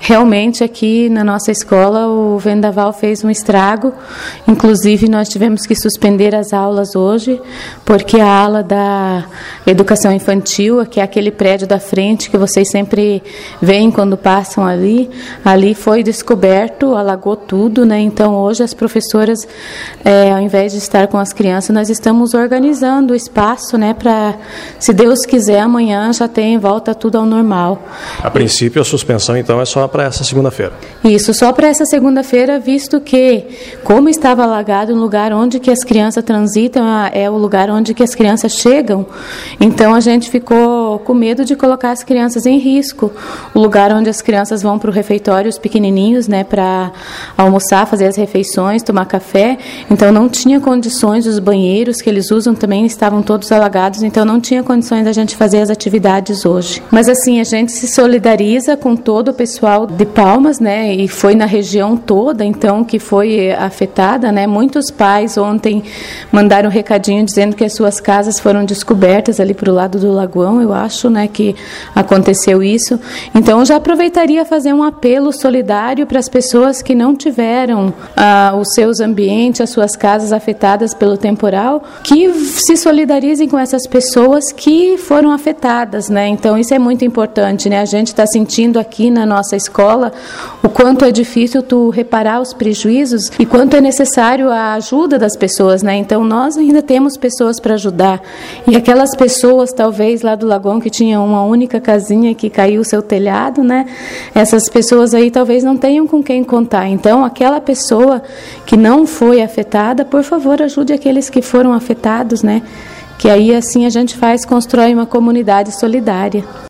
Realmente aqui na nossa escola o vendaval fez um estrago, inclusive nós tivemos que suspender as aulas hoje, porque a ala da educação infantil, que é aquele prédio da frente que vocês sempre veem quando passam ali foi descoberto, alagou tudo, né? Então hoje as professoras, ao invés de estar com as crianças, nós estamos organizando o espaço, né, para, se Deus quiser, amanhã já volta tudo ao normal. A princípio a suspensão então é só para essa segunda-feira. Isso, só para essa segunda-feira, visto que, como estava alagado, o lugar onde que as crianças transitam é o lugar onde que as crianças chegam, então a gente ficou com medo de colocar as crianças em risco. O lugar onde as crianças vão para o refeitório, os pequenininhos, né, para almoçar, fazer as refeições, tomar café, então não tinha condições, os banheiros que eles usam também estavam todos alagados, então não tinha condições da gente fazer as atividades hoje. Mas assim, a gente se solidariza com todo o pessoal de Palmas, né, e foi na região toda, então, que foi afetada, né, muitos pais ontem mandaram um recadinho dizendo que as suas casas foram descobertas ali para o lado do Lagoão, eu acho, né, que aconteceu isso. Então, já aproveitaria fazer um apelo solidário para as pessoas que não tiveram os seus ambientes, as suas casas afetadas pelo temporal, que se solidarizem com essas pessoas que foram afetadas, né? Então, isso é muito importante, né? A gente está sentindo aqui na nossa escola o quanto é difícil tu reparar os prejuízos e quanto é necessário a ajuda das pessoas, né? Então, nós ainda temos pessoas para ajudar. E aquelas pessoas, talvez, lá do Lagoão, que tinham uma única casinha que caiu o seu telhado, né? Essas pessoas aí talvez não tenham com quem contar. Então, aquela pessoa que não foi afetada, por favor, ajude aqueles que foram afetados, né? Que aí, assim, a gente constrói uma comunidade solidária.